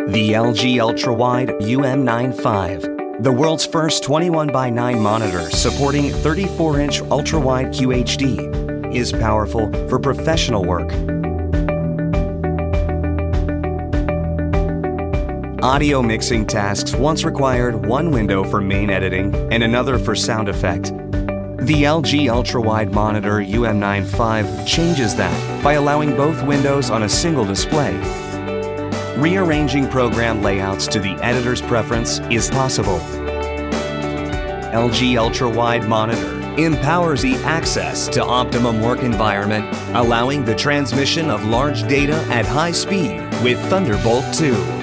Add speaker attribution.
Speaker 1: The LG Ultrawide UM95, the world's first 21:9 monitor supporting 34-inch ultra-wide QHD, is powerful for professional work. Audio mixing tasks once required one window for main editing and another for sound effect. The LG Ultrawide Monitor UM95 changes that by allowing both windows on a single display. Rearranging program layouts to the editor's preference is possible. LG Ultrawide Monitor empowers e-access to optimum work environment, allowing the transmission of large data at high speed with Thunderbolt 2.